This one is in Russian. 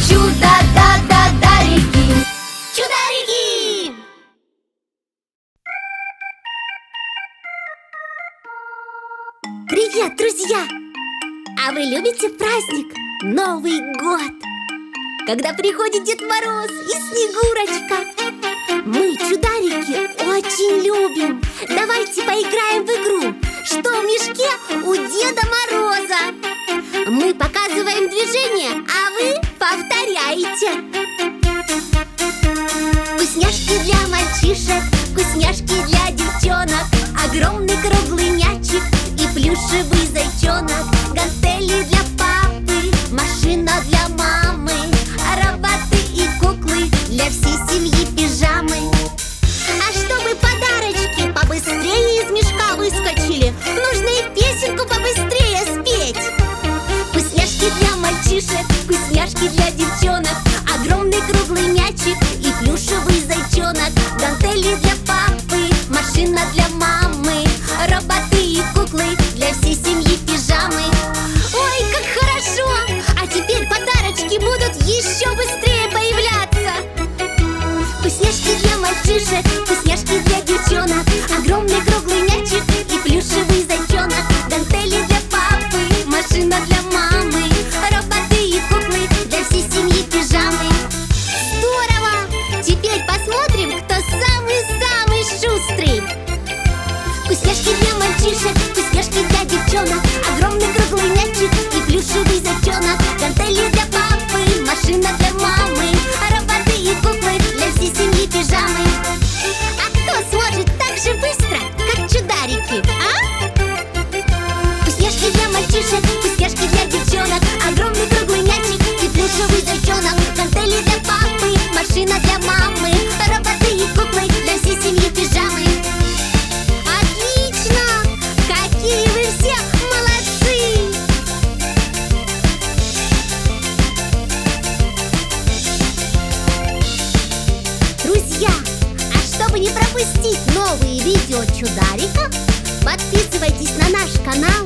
Чудо-да-да-дарики, чудо-дарики! Привет, друзья! А вы любите праздник Новый год? Когда приходит Дед Мороз и Снегурочка. Мы, чударики, очень любим. Давайте поиграем в игру «Что в мешке у Деда Мороза?». Мы показываем движение, а вы повторяете. Вкусняшки для мальчишек, вкусняшки для девчонок, огромный круглый мячик и плюшевый зайчонок, гантели для папы, машина для мамы, роботы и куклы для всей семьи, пижамы. А чтобы подарочки побыстрее из мешка выскочили, нужно и песенку побыстрее спеть. Вкусняшки для мальчишек, вкусняшки для девчонок, огромный круглый мячик и плюшевый зайчонок, гантели для папы, машина для мамы, роботы и куклы для всей семьи, пижамы. Ой, как хорошо! А теперь подарочки будут еще быстрее появляться. Вкусняшки для мальчишек, вкусняшки для девчонок, огромный круглый мячик и плюшевый зайчонок, гантели для папы, машина для мамы, роботы и куклы для всей семьи, пижамы. Здорово! Теперь посмотрим, кто самый-самый шустрый. Вкусняшки для мальчишек, вкусняшки для девчонок, огромный круглый мячик и плюшевый зайчонок, гантели для папы, машина для мамы, роботы и куклы для всей семьи, пижамы. А кто сможет так же быстро, как чударики, а? Вкусняшки для мальчишек, вкусняшки для девчонок, огромный круглый мячик и плюшевый зайчонок, гантели для папы, машина для мамы, роботы и куклы для всей семьи, пижамы. Отлично! Какие вы все молодцы! Друзья, а чтобы не пропустить новые видео чудариков, подписывайтесь на наш канал